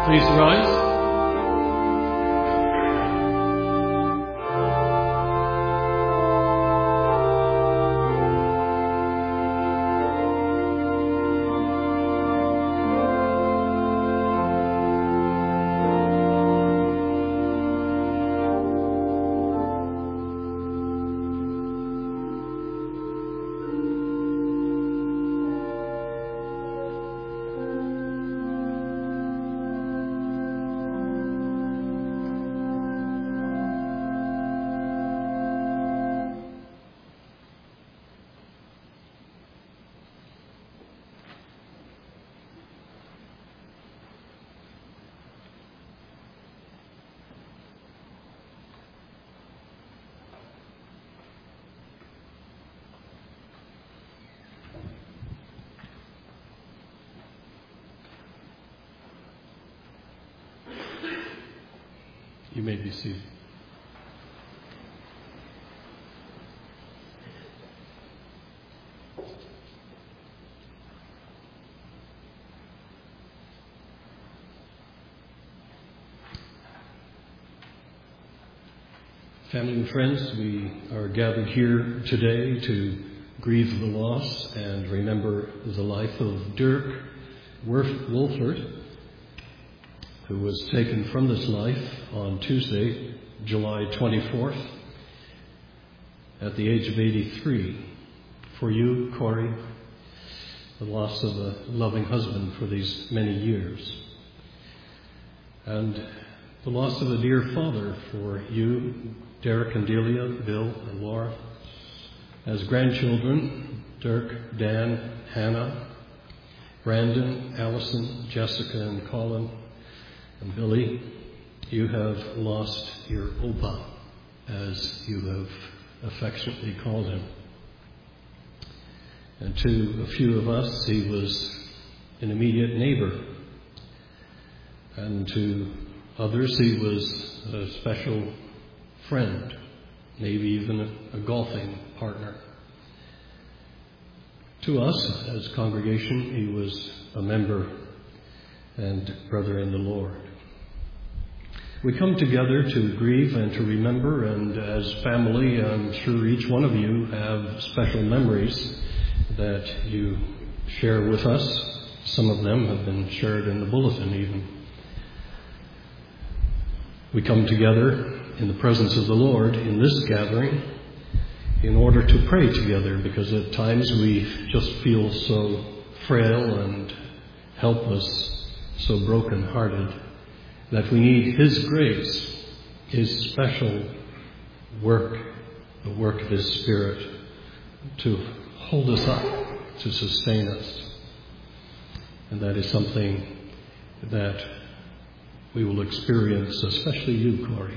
Please rise. You may be seated. Family and friends, we are gathered here today to grieve the loss and remember the life of Dirk Wolfert, who was taken from this life on Tuesday, July 24th, at the age of 83. For you, Corey, the loss of a loving husband for these many years. And the loss of a dear father for you, Derek and Delia, Bill and Laura. As grandchildren, Dirk, Dan, Hannah, Brandon, Allison, Jessica and Colin, and Billy, you have lost your Opa, as you have affectionately called him. And to a few of us, he was an immediate neighbor. And to others, he was a special friend, maybe even a golfing partner. To us, as a congregation, he was a member and brother in the Lord. We come together to grieve and to remember, and as family, I'm sure each one of you have special memories that you share with us. Some of them have been shared in the bulletin even. We come together in the presence of the Lord in this gathering in order to pray together, because at times we just feel so frail and helpless, so broken-hearted, that we need His grace, His special work, the work of His Spirit, to hold us up, to sustain us. And that is something that we will experience, especially you, Corey.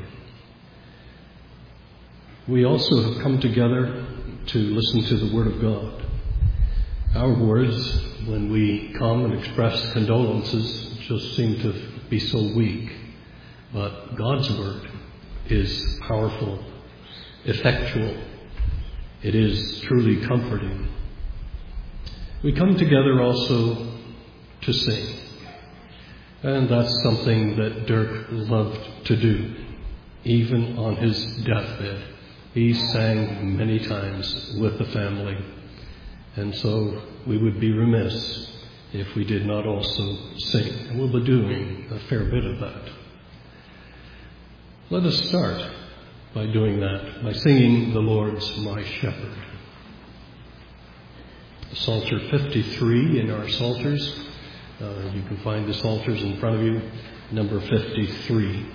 We also have come together to listen to the Word of God. Our words, when we come and express condolences, just seem to be so weak. But God's Word is powerful, effectual. It is truly comforting. We come together also to sing. And that's something that Dirk loved to do. Even on his deathbed, he sang many times with the family. And so we would be remiss if we did not also sing. And we'll be doing a fair bit of that. Let us start by doing that, by singing "The Lord's My Shepherd." Psalter 53 in our Psalters. You can find the Psalters in front of you, number 53.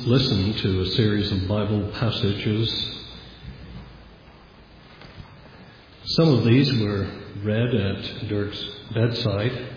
listen to a series of Bible passages. Some of these were read at Dirk's bedside.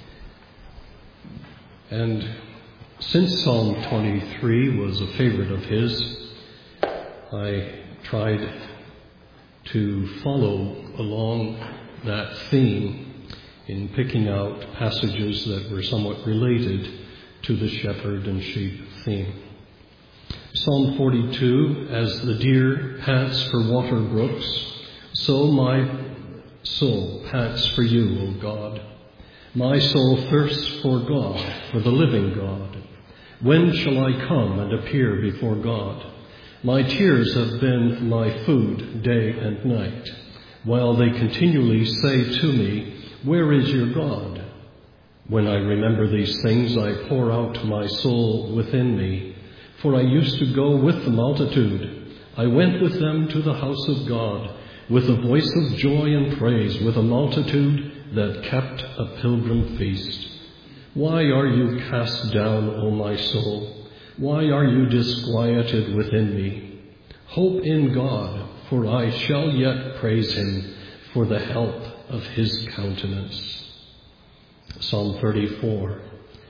And since Psalm 23 was a favorite of his, I tried to follow along that theme in picking out passages that were somewhat related to the shepherd and sheep theme. Psalm 42, as the deer pants for water brooks, so my soul pants for you, O God. My soul thirsts for God, for the living God. When shall I come and appear before God? My tears have been my food day and night, while they continually say to me, where is your God? When I remember these things, I pour out my soul within me. For I used to go with the multitude. I went with them to the house of God, with a voice of joy and praise, with a multitude that kept a pilgrim feast. Why are you cast down, O my soul? Why are you disquieted within me? Hope in God, for I shall yet praise him for the help of his countenance. Psalm 34,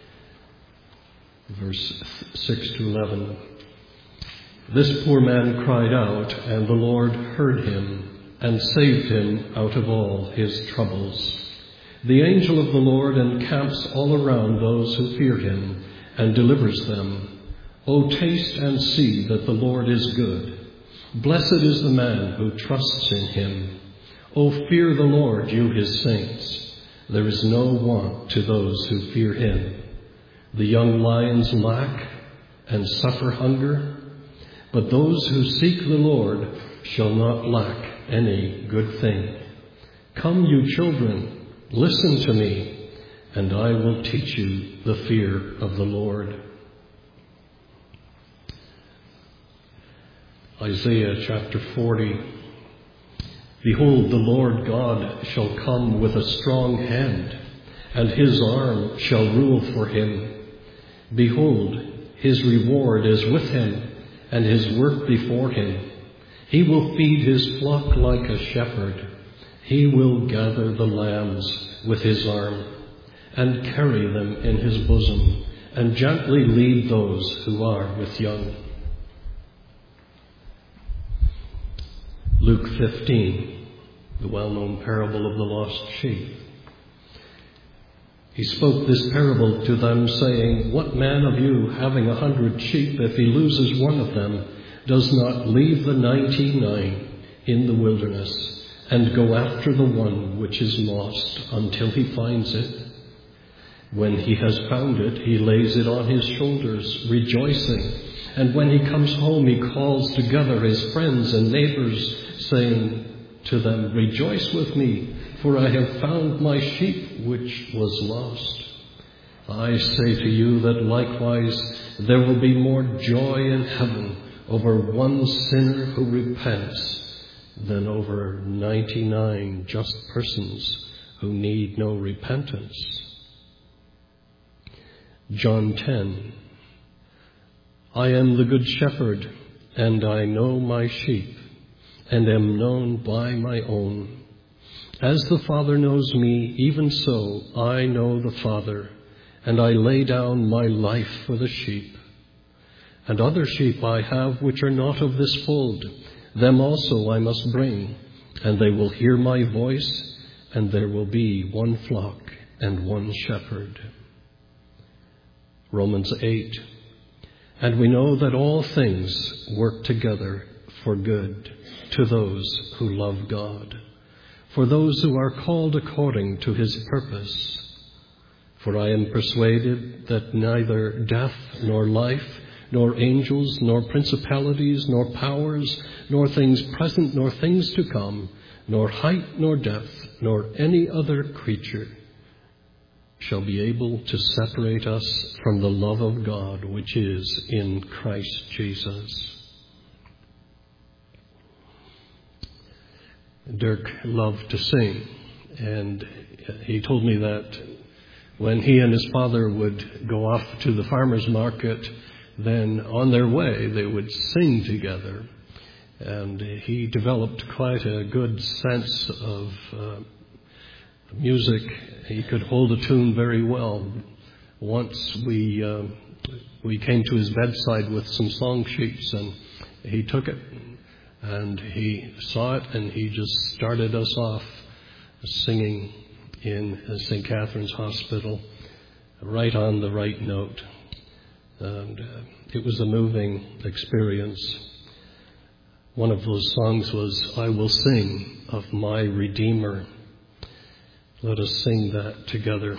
verse 6 to 11. This poor man cried out, and the Lord heard him and saved him out of all his troubles. The angel of the Lord encamps all around those who fear him and delivers them. O taste and see that the Lord is good. Blessed is the man who trusts in him. O fear the Lord, you his saints. There is no want to those who fear him. The young lions lack and suffer hunger, but those who seek the Lord shall not lack any good thing. Come, you children, listen to me, and I will teach you the fear of the Lord. Isaiah chapter 40. Behold, the Lord God shall come with a strong hand, and his arm shall rule for him. Behold, his reward is with him, and his work before him. He will feed his flock like a shepherd. He will gather the lambs with his arm, and carry them in his bosom, and gently lead those who are with young. Luke 15, the well-known parable of the lost sheep. He spoke this parable to them, saying, what man of you, having 100 sheep, if he loses one of them, does not leave the 99 in the wilderness and go after the one which is lost until he finds it? When he has found it, he lays it on his shoulders, rejoicing. And when he comes home, he calls together his friends and neighbors, saying to them, rejoice with me, for I have found my sheep which was lost. I say to you that likewise there will be more joy in heaven over one sinner who repents than over 99 just persons who need no repentance. John 10. I am the good shepherd, and I know my sheep, and am known by my own. As the Father knows me, even so I know the Father, and I lay down my life for the sheep. And other sheep I have which are not of this fold. Them also I must bring, and they will hear my voice, and there will be one flock and one shepherd. Romans 8. And we know that all things work together for good to those who love God, for those who are called according to his purpose. For I am persuaded that neither death nor life, nor angels, nor principalities, nor powers, nor things present, nor things to come, nor height, nor depth, nor any other creature shall be able to separate us from the love of God which is in Christ Jesus. Dirk loved to sing, and he told me that when he and his father would go off to the farmer's market, then on their way they would sing together. And he developed quite a good sense of music. He could hold a tune very well. Once we came to his bedside with some song sheets, and he took it and he saw it, and he just started us off singing in St. Catherine's Hospital, right on the right note. And it was a moving experience. One of those songs was, "I Will Sing of My Redeemer." Let us sing that together.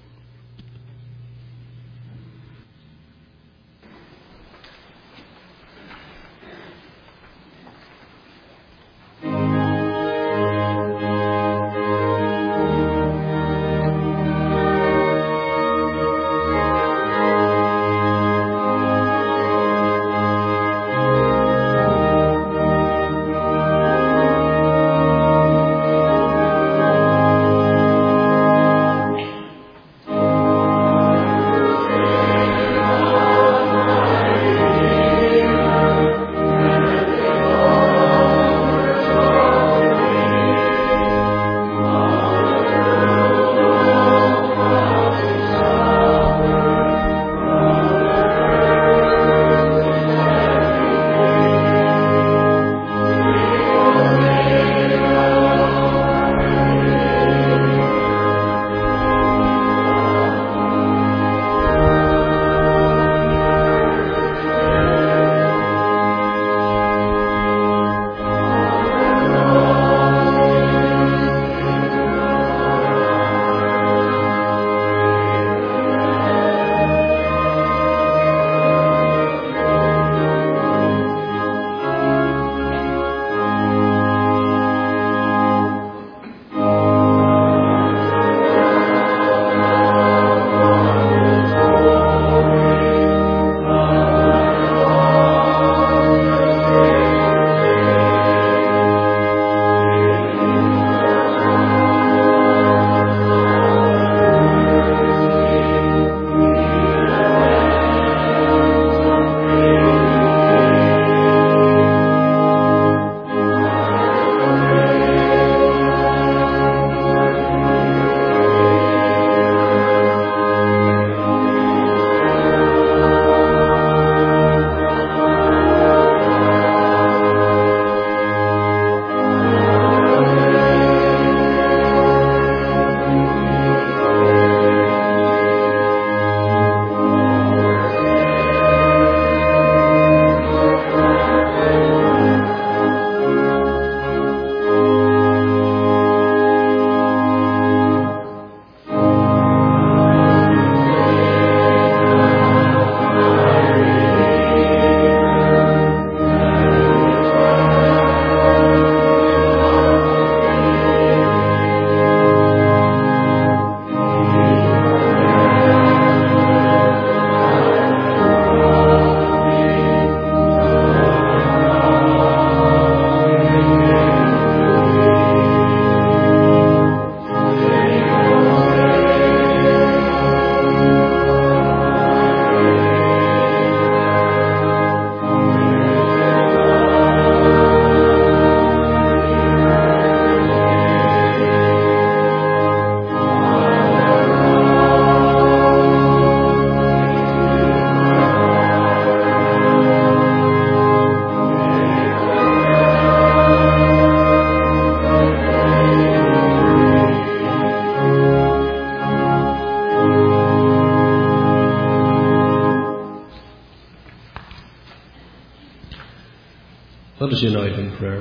Let us unite in prayer.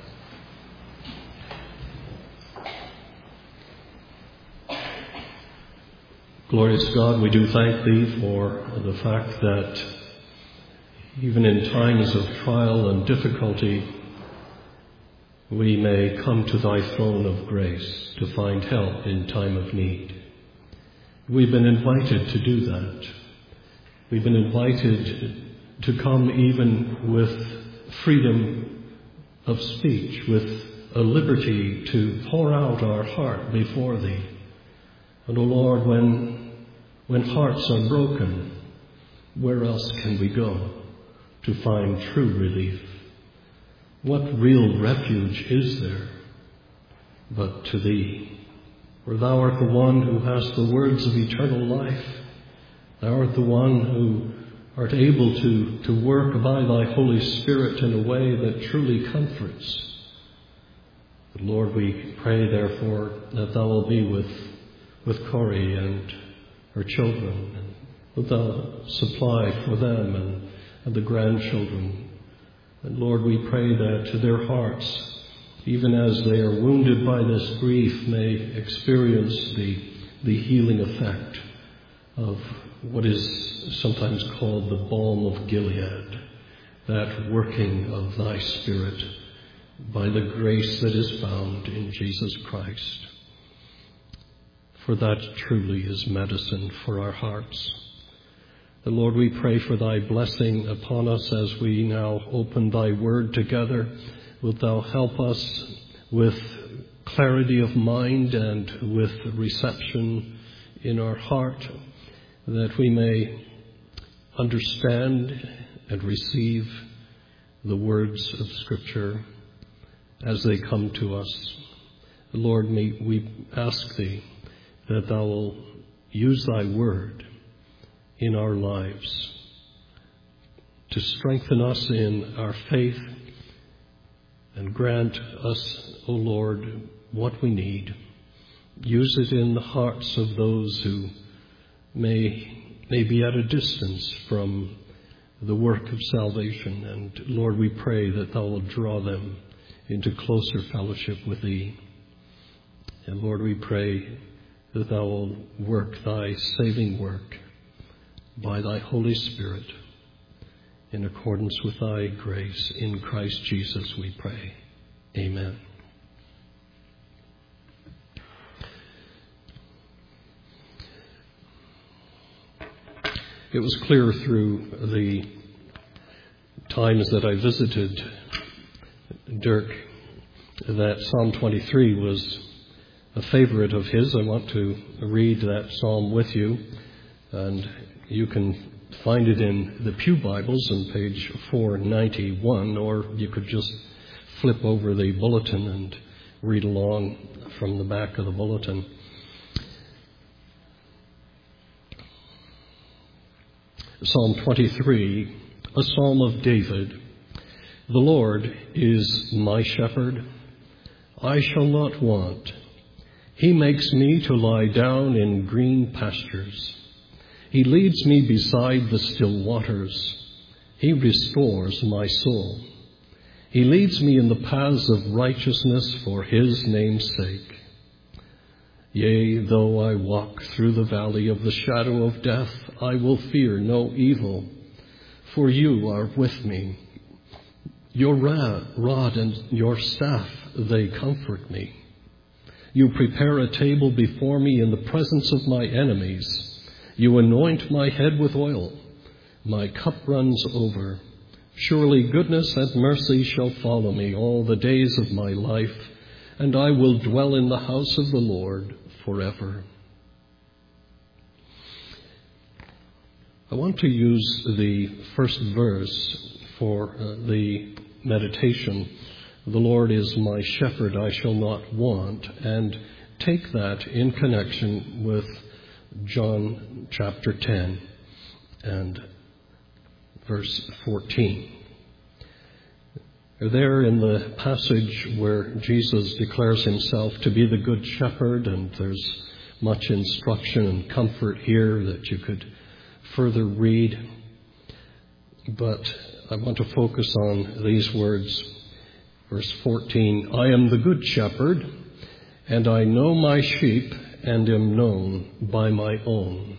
Glorious God, we do thank Thee for the fact that even in times of trial and difficulty, we may come to Thy throne of grace to find help in time of need. We've been invited to do that. We've been invited to come even with freedom of speech, with a liberty to pour out our heart before Thee. And, O Lord, when hearts are broken, Where else can we go to find true relief? What real refuge is there but to Thee? For Thou art the one who hast the words of eternal life. Thou art the one who art able to work by Thy Holy Spirit in a way that truly comforts. But Lord, we pray, therefore, that Thou will be with Corrie and her children, and that Thou supply for them and the grandchildren. And Lord, we pray that their hearts, even as they are wounded by this grief, may experience the healing effect of what is sometimes called the balm of Gilead, that working of Thy Spirit by the grace that is found in Jesus Christ. For that truly is medicine for our hearts. And Lord, we pray for Thy blessing upon us as we now open Thy word together. Wilt Thou help us with clarity of mind and with reception in our heart, that we may understand and receive the words of Scripture as they come to us. Lord, we ask Thee that Thou will use Thy word in our lives to strengthen us in our faith and grant us, O Lord, what we need. Use it in the hearts of those who may be at a distance from the work of salvation. And Lord, we pray that Thou will draw them into closer fellowship with Thee. And Lord, we pray that Thou will work Thy saving work by Thy Holy Spirit in accordance with Thy grace. In Christ Jesus we pray. Amen. It was clear through the times that I visited Dirk that Psalm 23 was a favorite of his. I want to read that psalm with you, and you can find it in the Pew Bibles on page 491, or you could just flip over the bulletin and read along from the back of the bulletin. Psalm 23, a psalm of David. The Lord is my shepherd. I shall not want. He makes me to lie down in green pastures. He leads me beside the still waters. He restores my soul. He leads me in the paths of righteousness for His name's sake. Yea, though I walk through the valley of the shadow of death, I will fear no evil, for You are with me. Your rod and Your staff, they comfort me. You prepare a table before me in the presence of my enemies. You anoint my head with oil. My cup runs over. Surely goodness and mercy shall follow me all the days of my life, and I will dwell in the house of the Lord forever. I want to use the first verse for the meditation. The Lord is my shepherd, I shall not want, and take that in connection with John chapter 10 and verse 14. There in the passage where Jesus declares Himself to be the good shepherd, and there's much instruction and comfort here that you could further read. But I want to focus on these words. Verse 14, I am the good shepherd, and I know my sheep and am known by my own.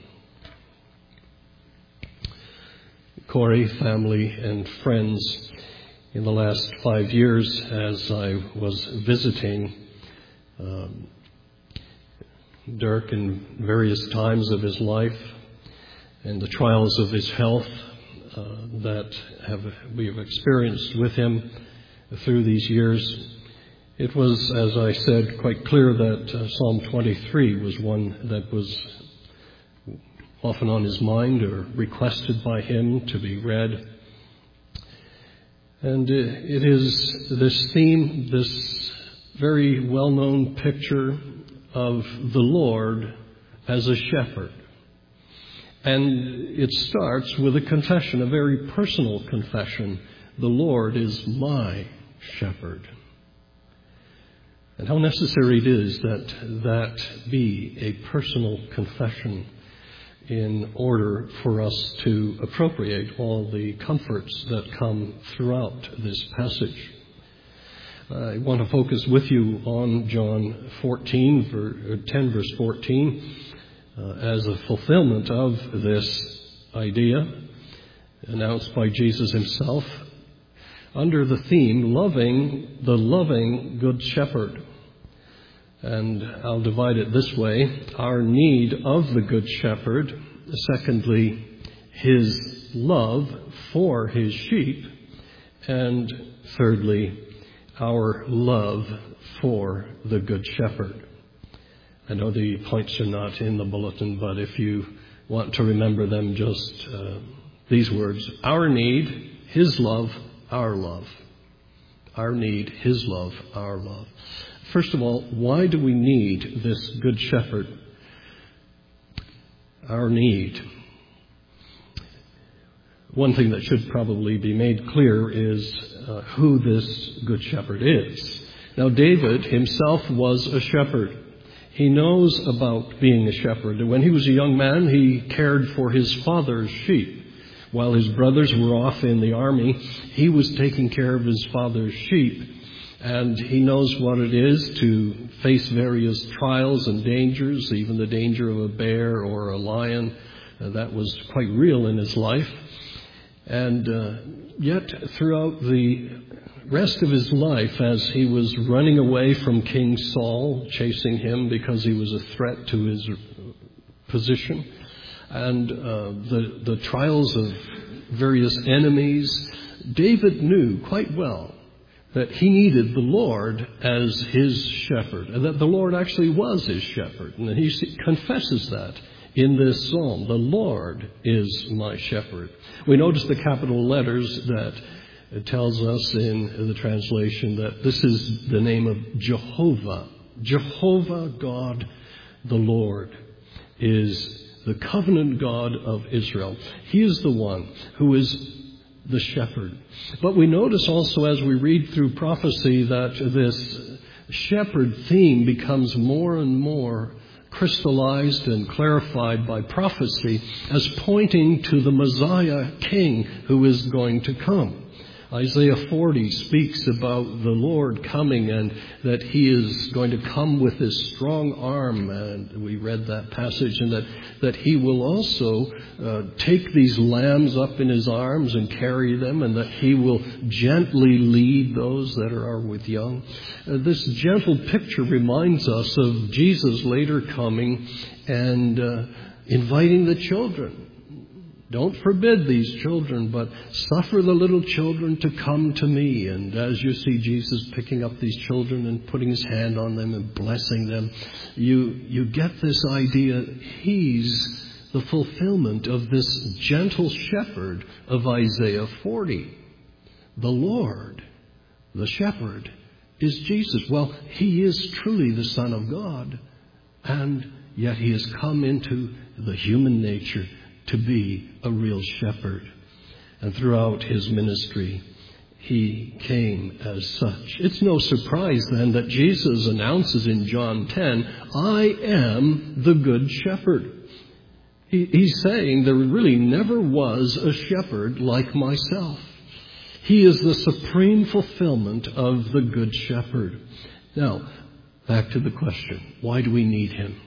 Corrie, family, and friends, in the last 5 years as I was visiting Dirk in various times of his life and the trials of his health that we have experienced with him through these years, it was, as I said, quite clear that Psalm 23 was one that was often on his mind or requested by him to be read. And it is this theme, this very well-known picture of the Lord as a shepherd. And it starts with a confession, a very personal confession. The Lord is my shepherd. And how necessary it is that be a personal confession in order for us to appropriate all the comforts that come throughout this passage. I want to focus with you on John 10, verse 14, as a fulfillment of this idea announced by Jesus himself under the theme, loving the loving Good Shepherd. And I'll divide it this way: our need of the Good Shepherd, secondly, his love for his sheep, and thirdly, our love for the Good Shepherd. I know the points are not in the bulletin, but if you want to remember them, just these words: our need, his love, our love. Our need, his love, our love. First of all, why do we need this Good Shepherd? Our need. One thing that should probably be made clear is who this Good Shepherd is. Now, David himself was a shepherd. He knows about being a shepherd. When he was a young man, he cared for his father's sheep. While his brothers were off in the army, he was taking care of his father's sheep. And he knows what it is to face various trials and dangers, even the danger of a bear or a lion. That was quite real in his life. And yet, throughout the rest of his life, as he was running away from King Saul, chasing him because he was a threat to his position, and the trials of various enemies, David knew quite well that he needed the Lord as his shepherd, and that the Lord actually was his shepherd. And he confesses that in this psalm: the Lord is my shepherd. We notice the capital letters that it tells us in the translation that this is the name of Jehovah. Jehovah God, the Lord, is the covenant God of Israel. He is the one who is the shepherd. But we notice also as we read through prophecy that this shepherd theme becomes more and more crystallized and clarified by prophecy as pointing to the Messiah King who is going to come. Isaiah 40 speaks about the Lord coming and that he is going to come with his strong arm. And we read that passage, and that he will also take these lambs up in his arms and carry them, and that he will gently lead those that are with young. This gentle picture reminds us of Jesus later coming and inviting the children. Don't forbid these children, but suffer the little children to come to me. And as you see Jesus picking up these children and putting his hand on them and blessing them, you get this idea. He's the fulfillment of this gentle shepherd of Isaiah 40. The Lord, the shepherd, is Jesus. Well, he is truly the Son of God, and yet he has come into the human nature to be a real shepherd. And throughout his ministry, he came as such. It's no surprise then that Jesus announces in John 10, I am the good shepherd. He's saying there really never was a shepherd like myself. He is the supreme fulfillment of the good shepherd. Now, back to the question, why do we need him?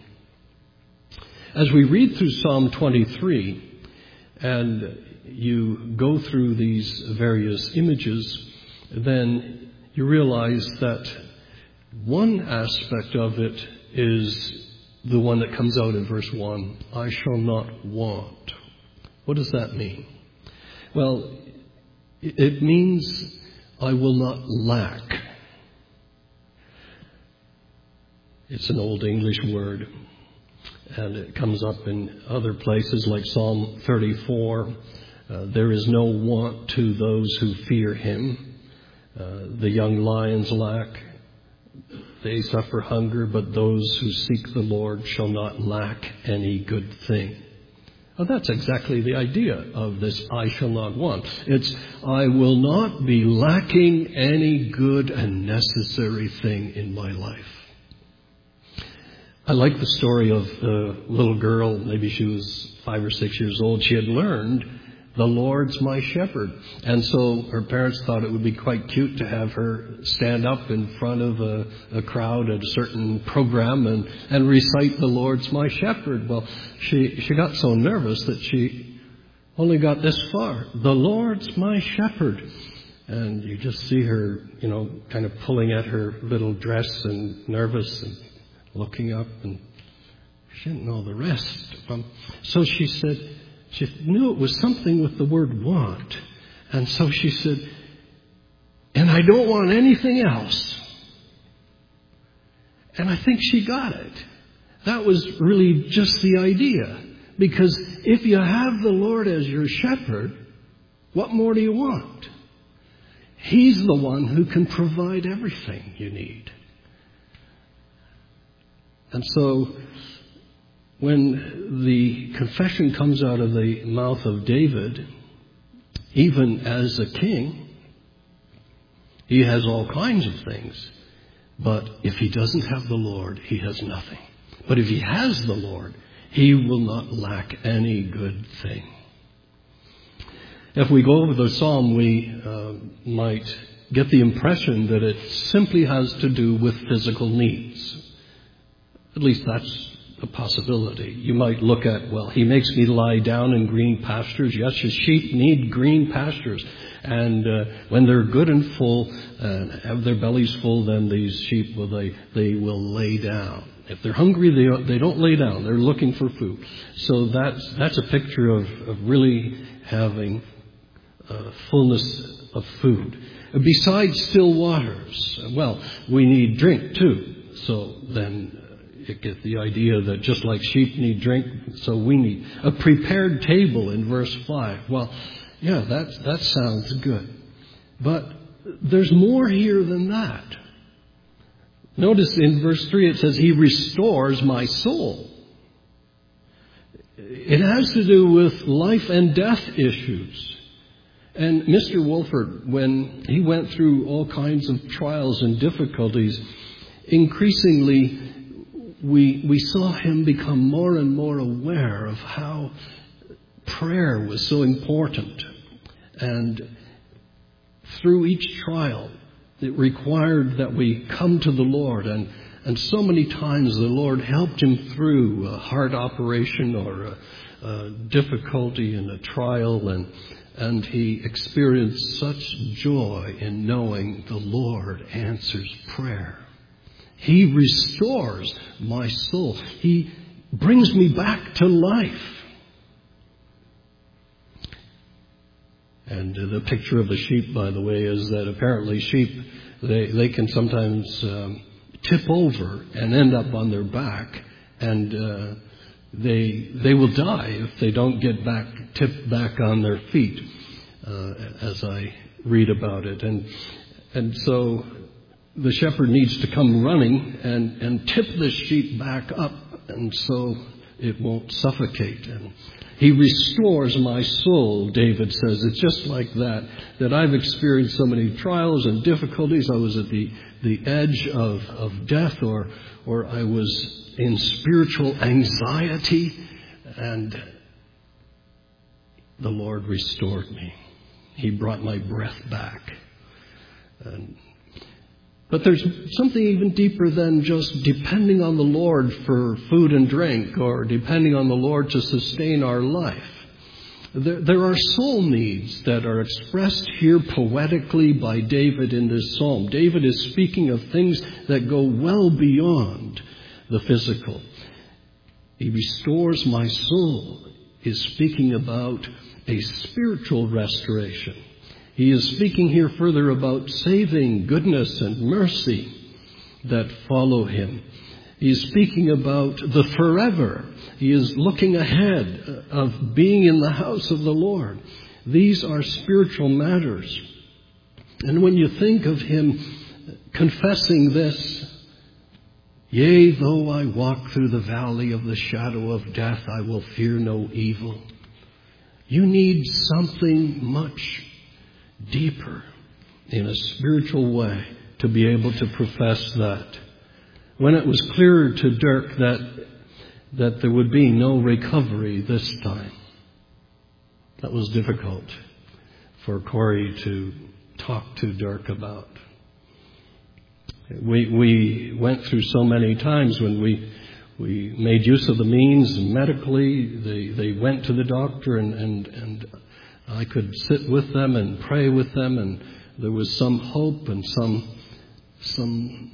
As we read through Psalm 23 and you go through these various images, then you realize that one aspect of it is the one that comes out in verse 1, I shall not want. What does that mean? Well, it means I will not lack. It's an old English word. And it comes up in other places like Psalm 34. There is no want to those who fear him. The young lions lack. They suffer hunger, but those who seek the Lord shall not lack any good thing. Well, that's exactly the idea of this I shall not want. It's I will not be lacking any good and necessary thing in my life. I like the story of the little girl, maybe she was 5 or 6 years old. She had learned, the Lord's my shepherd. And so her parents thought it would be quite cute to have her stand up in front of a crowd at a certain program and recite the Lord's my shepherd. Well, she got so nervous that she only got this far. The Lord's my shepherd. And you just see her, kind of pulling at her little dress and nervous and looking up, and she didn't know the rest. So she said, she knew it was something with the word want. And so she said, and I don't want anything else. And I think she got it. That was really just the idea. Because if you have the Lord as your shepherd, what more do you want? He's the one who can provide everything you need. And so when the confession comes out of the mouth of David, even as a king, he has all kinds of things. But if he doesn't have the Lord, he has nothing. But if he has the Lord, he will not lack any good thing. If we go over the psalm, we might get the impression that it simply has to do with physical needs. At least that's a possibility. You might look at, well, he makes me lie down in green pastures. Yes, his sheep need green pastures. And when they're good and full and have their bellies full, then these sheep, they will lay down. If they're hungry, they don't lay down. They're looking for food. So that's a picture of really having fullness of food. Besides still waters, well, we need drink too. So then you get the idea that just like sheep need drink, so we need a prepared table in verse 5. Well, yeah, that sounds good. But there's more here than that. Notice in verse 3 it says, he restores my soul. It has to do with life and death issues. And Mr. Wolford, when he went through all kinds of trials and difficulties, increasingly we saw him become more and more aware of how prayer was so important. And through each trial, it required that we come to the Lord. And so many times the Lord helped him through a heart operation or a difficulty in a trial. And he experienced such joy in knowing the Lord answers prayer. He restores my soul. He brings me back to life. And the picture of the sheep, by the way, is that apparently sheep, they can sometimes tip over and end up on their back. And they will die if they don't get tipped back on their feet, as I read about it. And so the shepherd needs to come running and tip the sheep back up, and so it won't suffocate. And he restores my soul, David says. It's just like that I've experienced so many trials and difficulties. I was at the edge of death, or I was in spiritual anxiety, and the Lord restored me. He brought my breath back. But there's something even deeper than just depending on the Lord for food and drink, or depending on the Lord to sustain our life. There are soul needs that are expressed here poetically by David in this psalm. David is speaking of things that go well beyond the physical. He restores my soul is speaking about a spiritual restoration. He is speaking here further about saving goodness and mercy that follow him. He is speaking about the forever. He is looking ahead of being in the house of the Lord. These are spiritual matters. And when you think of him confessing this, yea, though I walk through the valley of the shadow of death, I will fear no evil. You need something much deeper in a spiritual way to be able to profess that. When it was clear to Dirk that there would be no recovery this time, that was difficult for Corey to talk to Dirk about. We went through so many times when we made use of the means medically. They went to the doctor and I could sit with them and pray with them, and there was some hope and some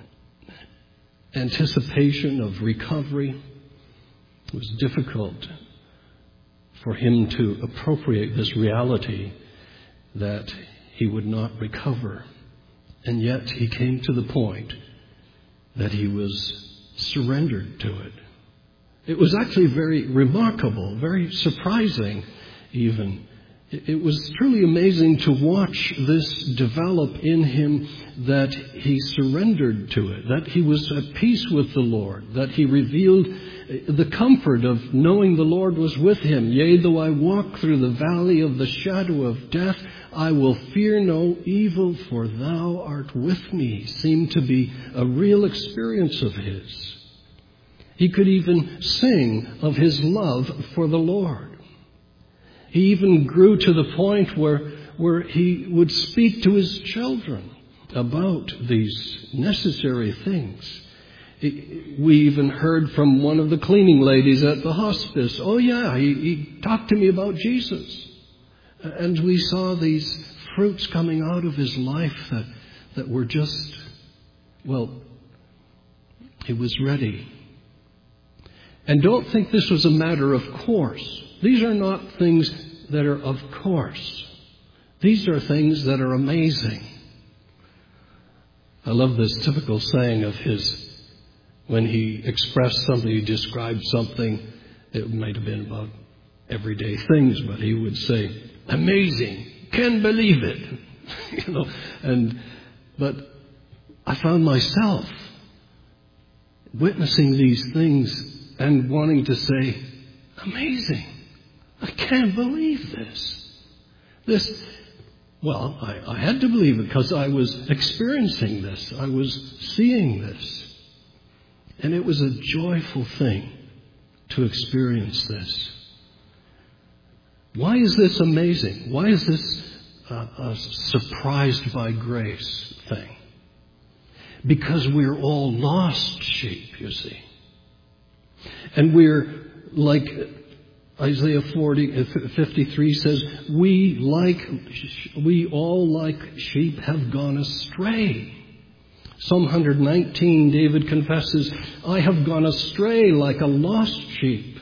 anticipation of recovery. It was difficult for him to appropriate this reality that he would not recover. And yet he came to the point that he was surrendered to it. It was actually very remarkable, very surprising even. It was truly amazing to watch this develop in him, that he surrendered to it, that he was at peace with the Lord, that he revealed the comfort of knowing the Lord was with him. Yea, though I walk through the valley of the shadow of death, I will fear no evil, for thou art with me, seemed to be a real experience of his. He could even sing of his love for the Lord. He even grew to the point where he would speak to his children about these necessary things. We even heard from one of the cleaning ladies at the hospice, oh yeah, he talked to me about Jesus. And we saw these fruits coming out of his life that were just, well, he was ready. And don't think this was a matter of course. These are not things that are of course. These are things that are amazing. I love this typical saying of his. When he expressed something, he described something, it might have been about everyday things, but he would say, amazing, can't believe it. But I found myself witnessing these things and wanting to say, amazing. I can't believe this. Well, I had to believe it because I was experiencing this. I was seeing this. And it was a joyful thing to experience this. Why is this amazing? Why is this a surprised by grace thing? Because we're all lost sheep, you see. And we're like Isaiah 53 says, we all like sheep have gone astray. Psalm 119, David confesses, I have gone astray like a lost sheep.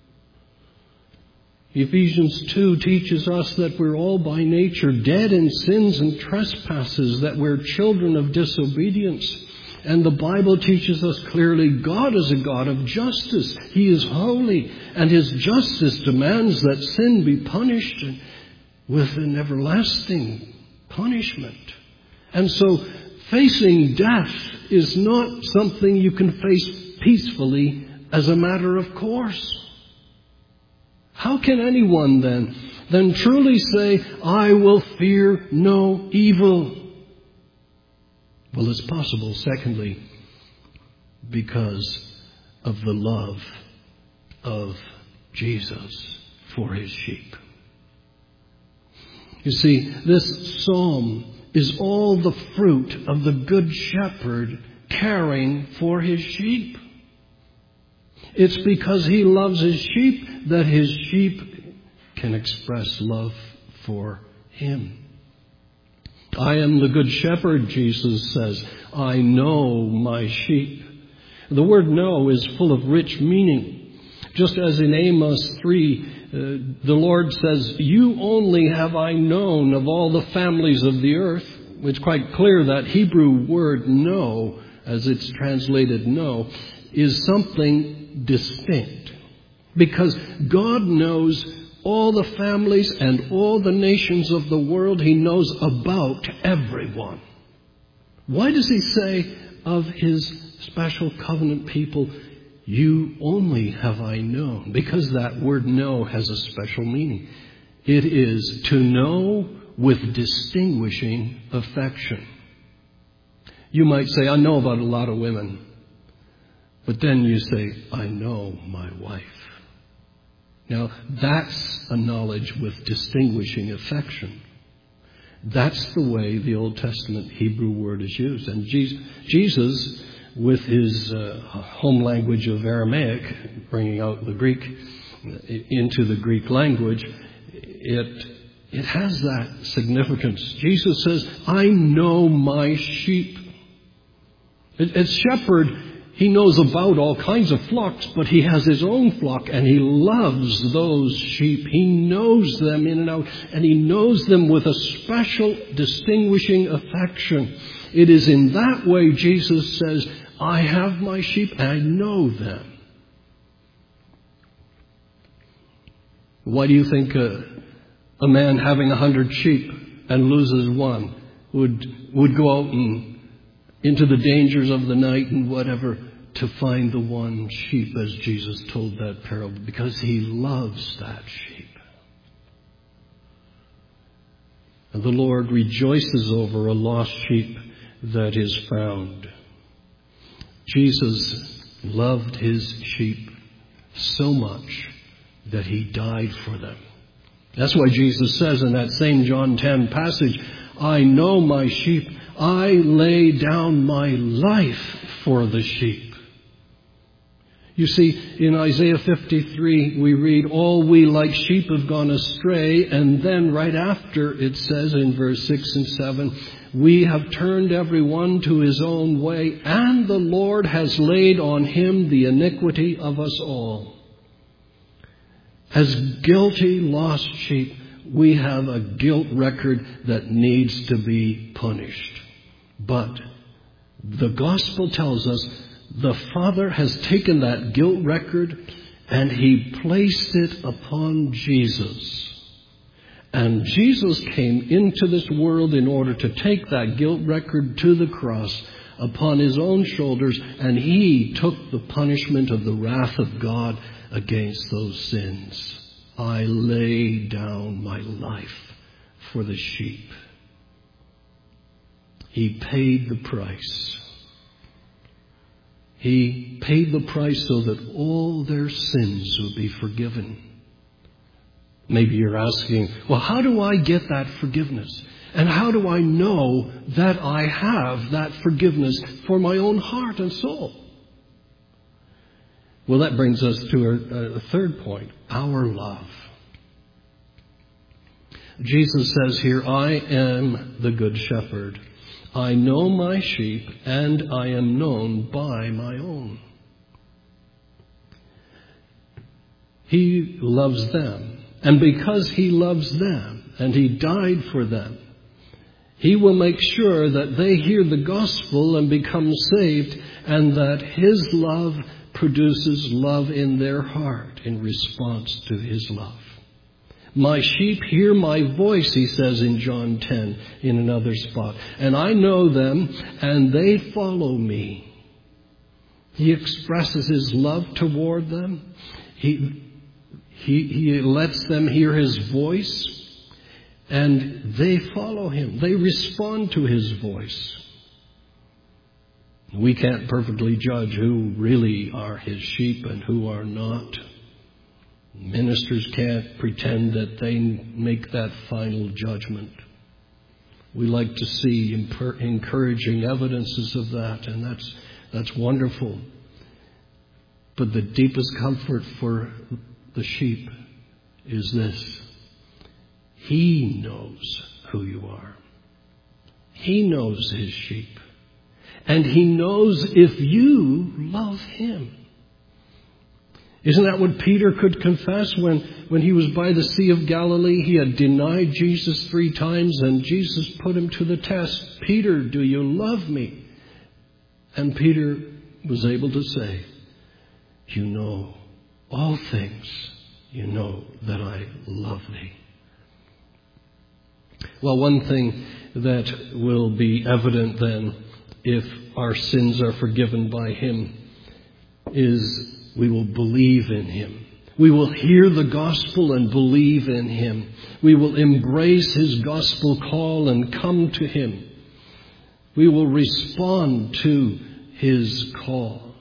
Ephesians 2 teaches us that we're all by nature dead in sins and trespasses, that we're children of disobedience. And the Bible teaches us clearly God is a God of justice. He is holy, and his justice demands that sin be punished with an everlasting punishment. And so facing death is not something you can face peacefully as a matter of course. How can anyone then truly say, I will fear no evil? Well, it's possible, secondly, because of the love of Jesus for his sheep. You see, this psalm is all the fruit of the good shepherd caring for his sheep. It's because he loves his sheep that his sheep can express love for him. I am the good shepherd, Jesus says. I know my sheep. The word know is full of rich meaning. Just as in Amos 3, the Lord says, you only have I known of all the families of the earth. It's quite clear that Hebrew word know, as it's translated know, is something distinct. Because God knows all the families and all the nations of the world. He knows about everyone. Why does he say of his special covenant people, you only have I known? Because that word know has a special meaning. It is to know with distinguishing affection. You might say, I know about a lot of women. But then you say, I know my wife. Now, that's a knowledge with distinguishing affection. That's the way the Old Testament Hebrew word is used. And Jesus, with his home language of Aramaic, bringing out the Greek into the Greek language, it has that significance. Jesus says, I know my sheep. As shepherd, he knows about all kinds of flocks, but he has his own flock, and he loves those sheep. He knows them in and out, and he knows them with a special distinguishing affection. It is in that way Jesus says, I have my sheep, and I know them. Why do you think a man having 100 sheep and loses one would go out and into the dangers of the night and whatever to find the one sheep, as Jesus told that parable? Because he loves that sheep. And the Lord rejoices over a lost sheep that is found. Jesus loved his sheep so much that he died for them. That's why Jesus says in that same John 10 passage, I know my sheep, I lay down my life for the sheep. You see, in Isaiah 53, we read, all we like sheep have gone astray. And then right after it says in verse 6 and 7, we have turned every one to his own way, and the Lord has laid on him the iniquity of us all. As guilty lost sheep, we have a guilt record that needs to be punished. But the gospel tells us the Father has taken that guilt record and he placed it upon Jesus. And Jesus came into this world in order to take that guilt record to the cross upon his own shoulders, and he took the punishment of the wrath of God against those sins. I lay down my life for the sheep. He paid the price. He paid the price so that all their sins would be forgiven. Maybe you're asking, well, how do I get that forgiveness? And how do I know that I have that forgiveness for my own heart and soul? Well, that brings us to a third point, our love. Jesus says here, I am the good shepherd. I know my sheep, and I am known by my own. He loves them. And because he loves them, and he died for them, he will make sure that they hear the gospel and become saved, and that his love produces love in their heart in response to his love. My sheep hear my voice, he says in John 10 in another spot. And I know them, and they follow me. He expresses his love toward them. He lets them hear his voice, and they follow him. They respond to his voice. We can't perfectly judge who really are his sheep and who are not. Ministers can't pretend that they make that final judgment. We like to see encouraging evidences of that, and that's wonderful. But the deepest comfort for the sheep is this. He knows who you are. He knows his sheep. And he knows if you love him. Isn't that what Peter could confess when he was by the Sea of Galilee? He had denied Jesus 3 times, and Jesus put him to the test. Peter, do you love me? And Peter was able to say, you know all things. You know that I love thee. Well, one thing that will be evident then, if our sins are forgiven by him, is we will believe in him. We will hear the gospel and believe in him. We will embrace his gospel call and come to him. We will respond to his call.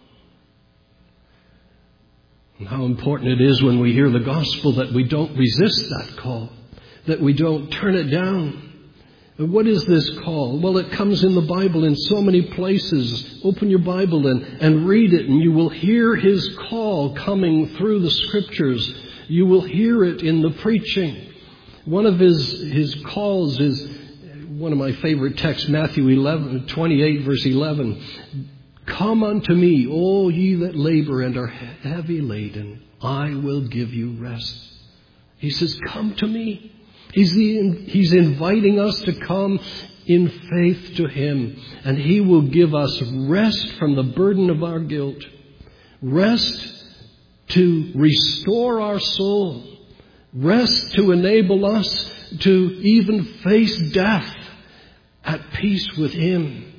And how important it is when we hear the gospel that we don't resist that call, that we don't turn it down. What is this call? Well, it comes in the Bible in so many places. Open your Bible and read it, and you will hear his call coming through the Scriptures. You will hear it in the preaching. One of his calls is one of my favorite texts, Matthew 28, verse 11. Come unto me, all ye that labor and are heavy laden, I will give you rest. He says, come to me. He's inviting us to come in faith to him, and he will give us rest from the burden of our guilt, rest to restore our soul, rest to enable us to even face death at peace with him.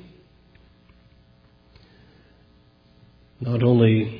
Not only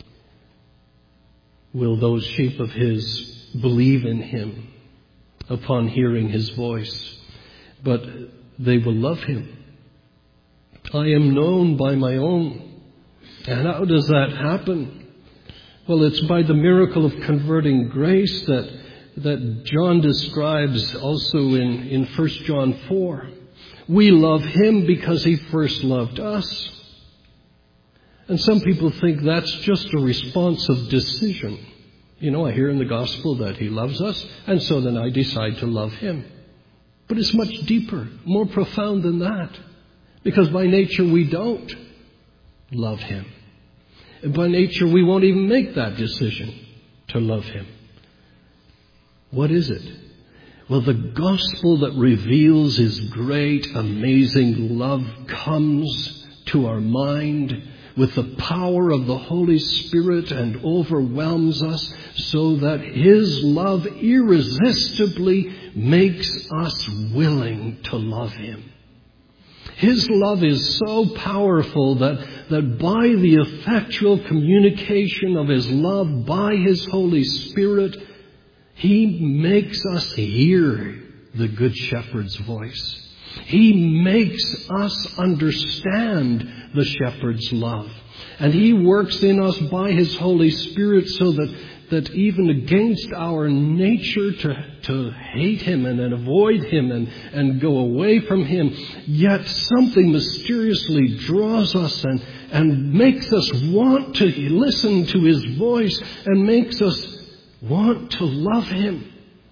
will those sheep of his believe in him upon hearing his voice, but they will love him. I am known by my own. And how does that happen? Well, it's by the miracle of converting grace that John describes also in 1 John 4. We love him because he first loved us. And some people think that's just a response of decision. You know, I hear in the gospel that he loves us, and so then I decide to love him. But it's much deeper, more profound than that. Because by nature we don't love him. And by nature we won't even make that decision to love him. What is it? Well, the gospel that reveals his great, amazing love comes to our mind with the power of the Holy Spirit and overwhelms us so that his love irresistibly makes us willing to love him. His love is so powerful that by the effectual communication of his love by his Holy Spirit, he makes us hear the Good Shepherd's voice. He makes us understand the Shepherd's love. And he works in us by his Holy Spirit so that even against our nature to hate him and avoid him and go away from him, yet something mysteriously draws us and makes us want to listen to his voice and makes us want to love him.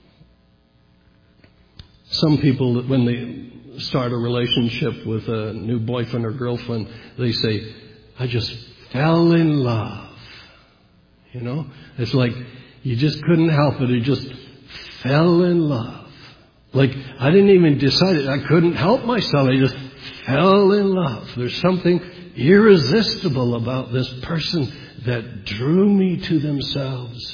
Some people, when they start a relationship with a new boyfriend or girlfriend, they say, I just fell in love. You know, it's like you just couldn't help it. You just fell in love. Like I didn't even decide it. I couldn't help myself. I just fell in love. There's something irresistible about this person that drew me to themselves.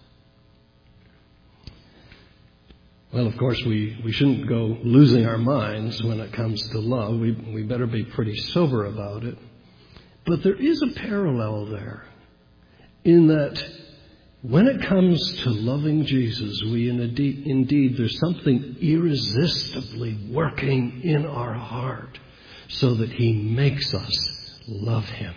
Well, of course, we shouldn't go losing our minds when it comes to love. We better be pretty sober about it. But there is a parallel there in that when it comes to loving Jesus, we indeed there's something irresistibly working in our heart so that he makes us love him.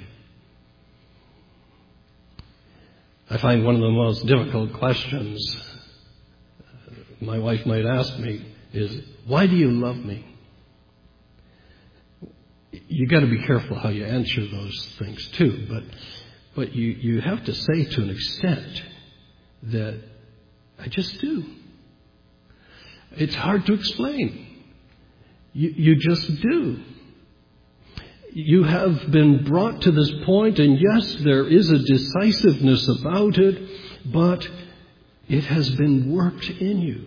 I find one of the most difficult questions my wife might ask me is, why do you love me? You got to be careful how you answer those things too, but you have to say to an extent that I just do. It's hard to explain. You just do. You have been brought to this point, and yes, there is a decisiveness about it, but it has been worked in you.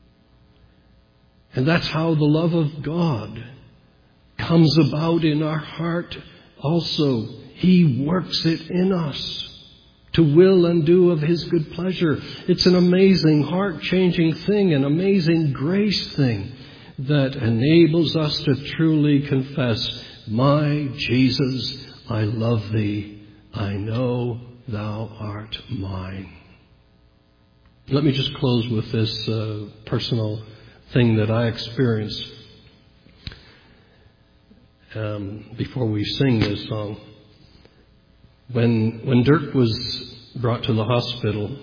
And that's how the love of God comes about in our heart also. He works it in us. to will and do of His good pleasure. It's an amazing, heart-changing thing, an amazing grace thing that enables us to truly confess, my Jesus, I love Thee. I know Thou art mine. Let me just close with this personal thing that I experienced before we sing this song. When Dirk was brought to the hospital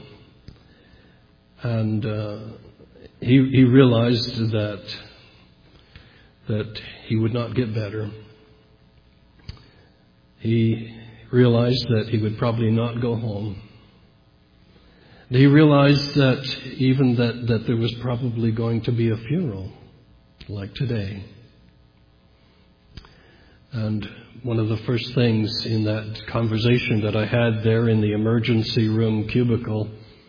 and he realized that he would not get better, he realized that he would probably not go home. He realized that even that there was probably going to be a funeral like today. And one of the first things in that conversation that I had there in the emergency room cubicle,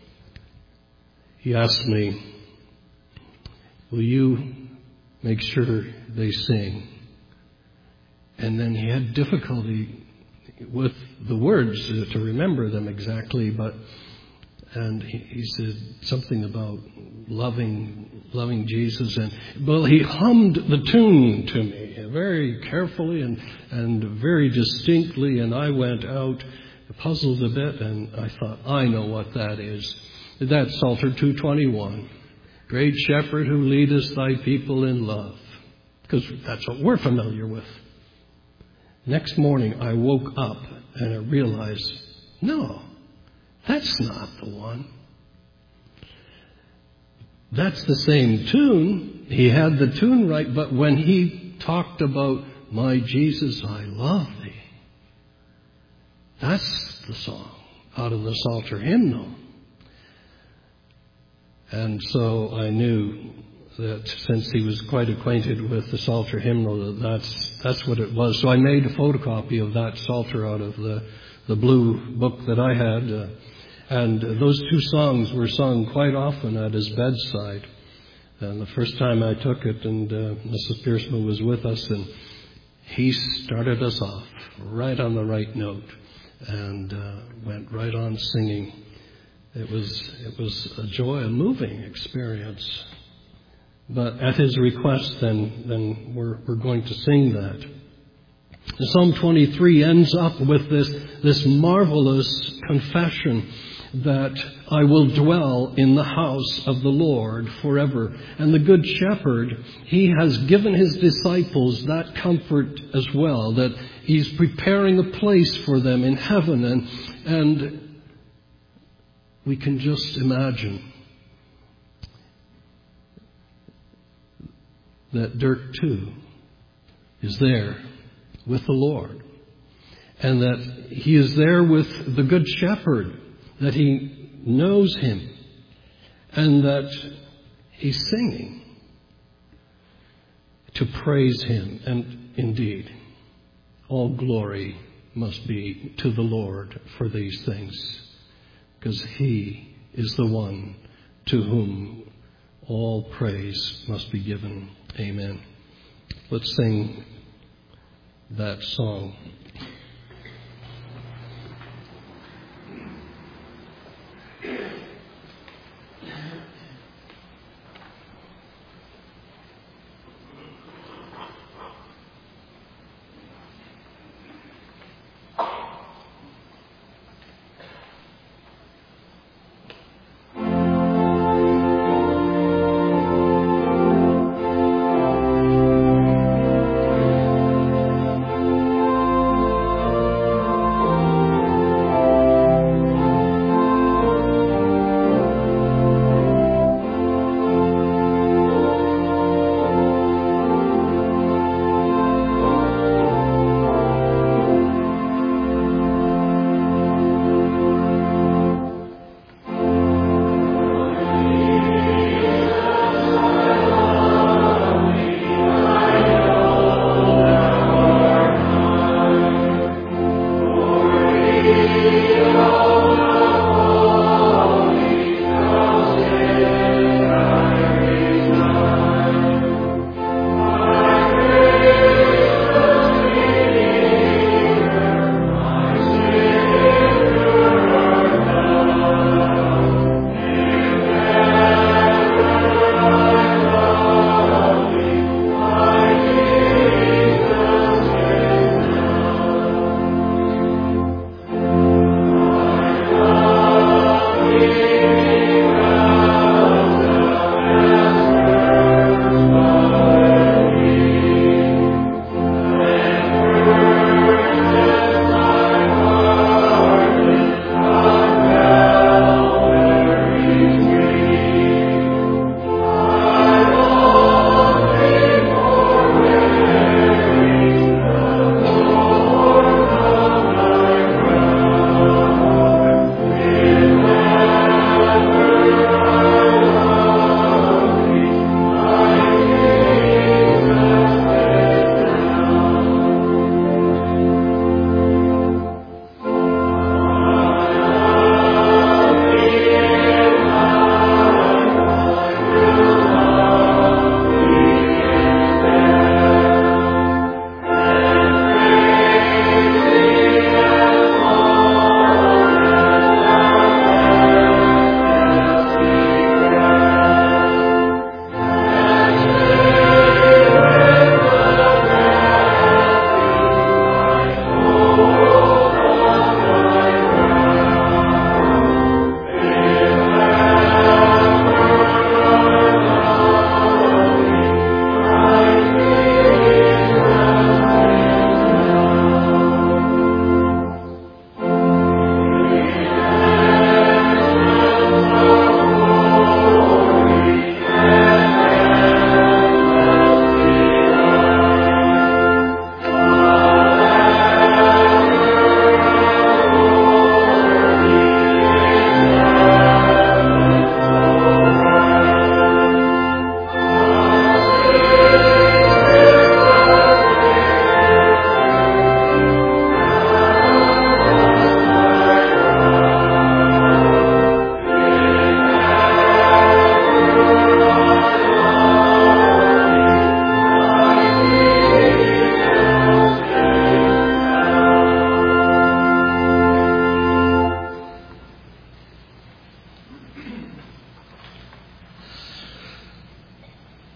he asked me, will you make sure they sing? And then he had difficulty with the words to remember them exactly, and he said something about loving Jesus, and well, he hummed the tune to me very carefully and very distinctly, and I went out puzzled a bit, and I thought, I know what that is. That's Psalter 221. Great Shepherd who leadest thy people in love. Because that's what we're familiar with. Next morning I woke up and I realized, no, that's not the one. That's the same tune. He had the tune right, but when he talked about, my Jesus, I love Thee, that's the song out of the Psalter hymnal. And so I knew that since he was quite acquainted with the Psalter hymnal, that's what it was. So I made a photocopy of that Psalter out of the blue book that I had. And those two songs were sung quite often at his bedside. And the first time I took it, and Mrs. Pierceman was with us, and he started us off right on the right note and went right on singing. It was a joy, a moving experience. But at his request, then we're going to sing that. Psalm 23 ends up with this marvelous confession that I will dwell in the house of the Lord forever. And the Good Shepherd, He has given His disciples that comfort as well, that He's preparing a place for them in heaven. And we can just imagine that Dirk too is there with the Lord, and that he is there with the Good Shepherd, that he knows Him, and that he's singing to praise Him. And indeed, all glory must be to the Lord for these things, because He is the one to whom all praise must be given. Amen. Let's sing that song.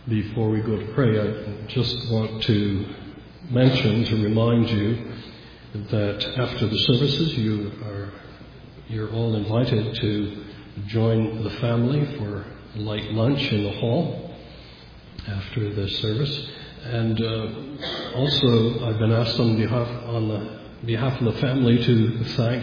Before we go to pray, I just want to remind you that after the services, you're all invited to join the family for a light lunch in the hall after the service. And also, I've been asked on behalf of the family to thank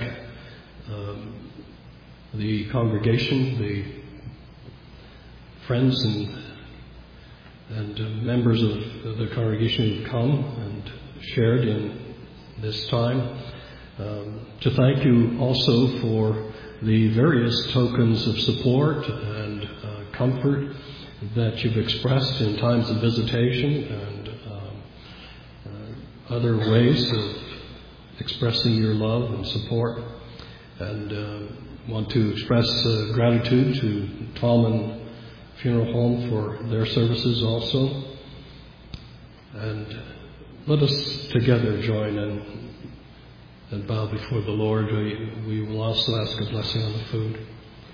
the congregation, the friends and members of the congregation who've come and shared in this time. To thank you also for the various tokens of support and comfort that you've expressed in times of visitation and other ways of expressing your love and support. And want to express gratitude to Tallman Funeral Home for their services also. And let us together join and bow before the Lord. We will also ask a blessing on the food.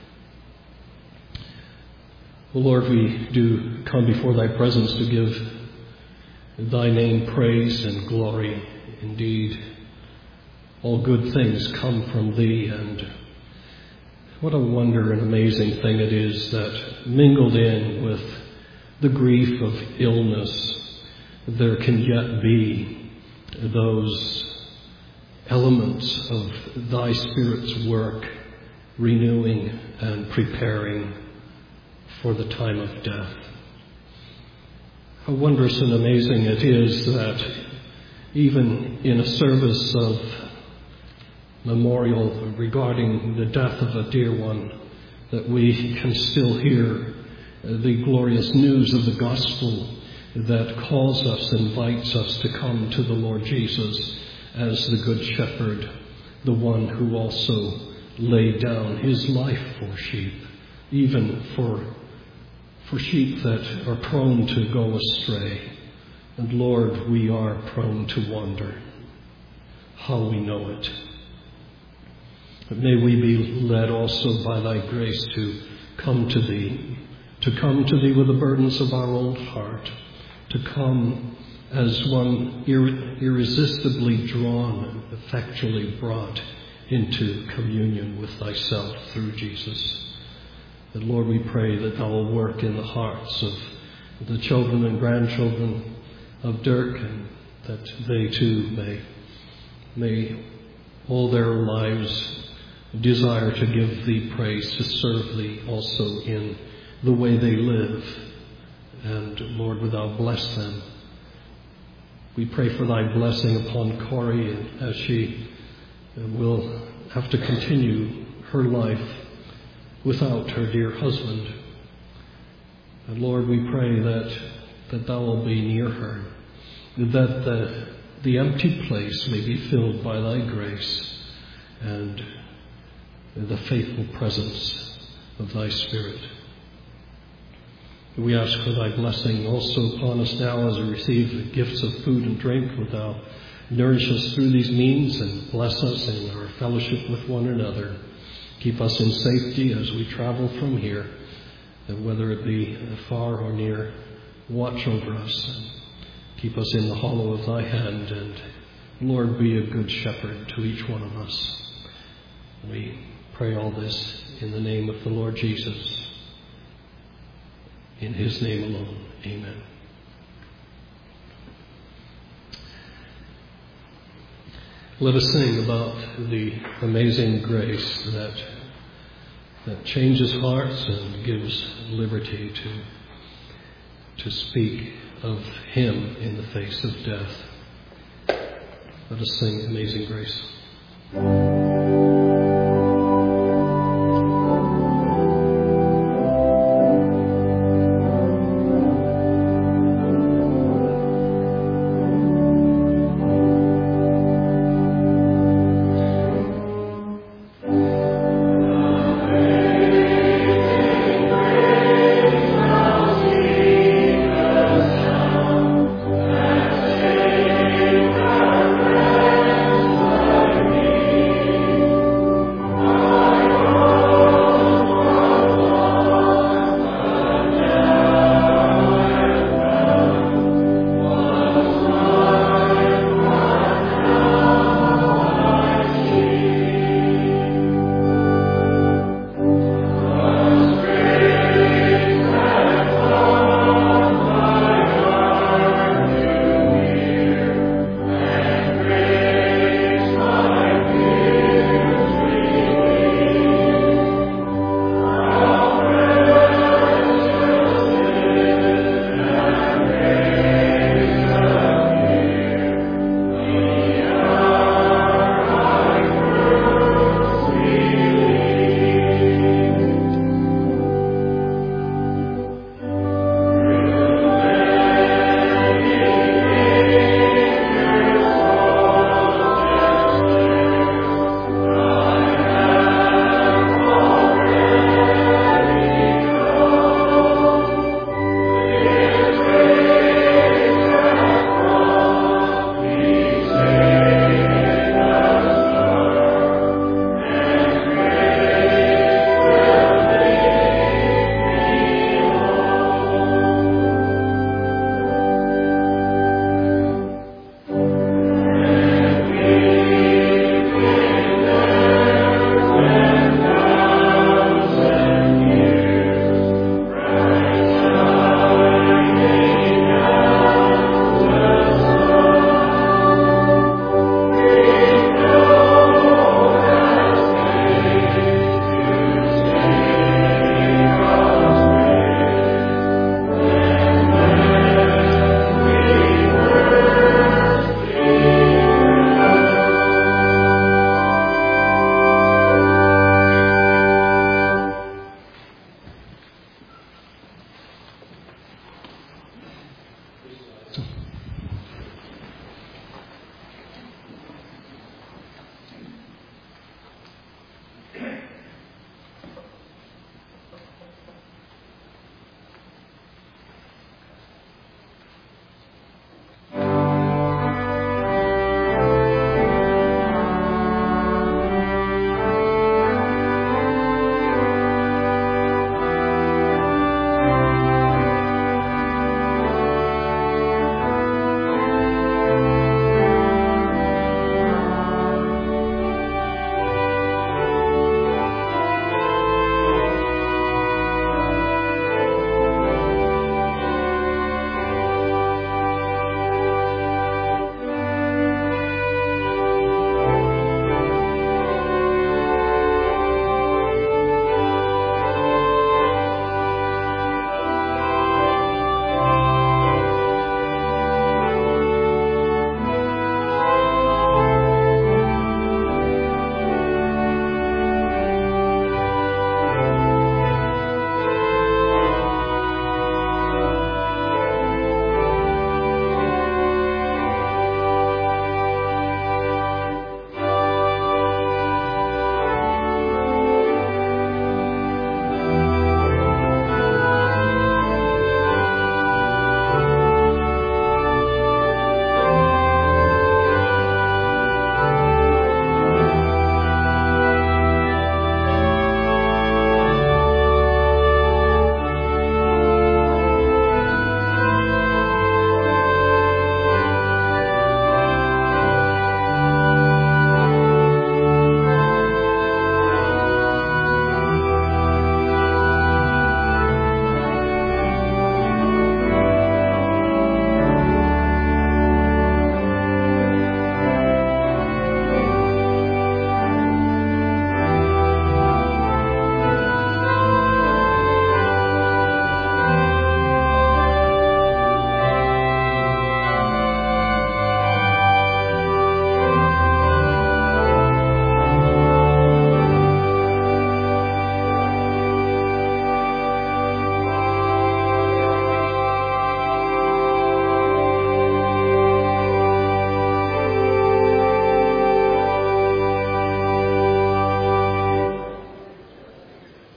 O Lord, we do come before thy presence to give thy name praise and glory. Indeed, all good things come from thee, and what a wonder and amazing thing it is that mingled in with the grief of illness, there can yet be those elements of thy Spirit's work, renewing and preparing for the time of death. How wondrous and amazing it is that even in a service of memorial regarding the death of a dear one, that we can still hear the glorious news of the gospel that calls us, invites us to come to the Lord Jesus as the Good Shepherd, the one who also laid down his life for sheep, even for sheep that are prone to go astray. And Lord, we are prone to wander. How we know it. But may we be led also by thy grace to come to thee with the burdens of our old heart, to come as one irresistibly drawn and effectually brought into communion with thyself through Jesus. And Lord, we pray that thou will work in the hearts of the children and grandchildren of Dirk, and that they too may all their lives desire to give thee praise, to serve thee also in the way they live. And Lord, would thou bless them. We pray for thy blessing upon Corrie as she will have to continue her life without her dear husband. And Lord, we pray that thou will be near her, that the empty place may be filled by thy grace and the faithful presence of thy Spirit. We ask for thy blessing also upon us now as we receive the gifts of food and drink. Would thou nourish us through these means and bless us in our fellowship with one another. Keep us in safety as we travel from here, and whether it be far or near, watch over us and keep us in the hollow of thy hand. And Lord, be a good shepherd to each one of us. We pray all this in the name of the Lord Jesus. In his name alone. Amen. Let us sing about the amazing grace that changes hearts and gives liberty to speak of him in the face of death. Let us sing Amazing Grace.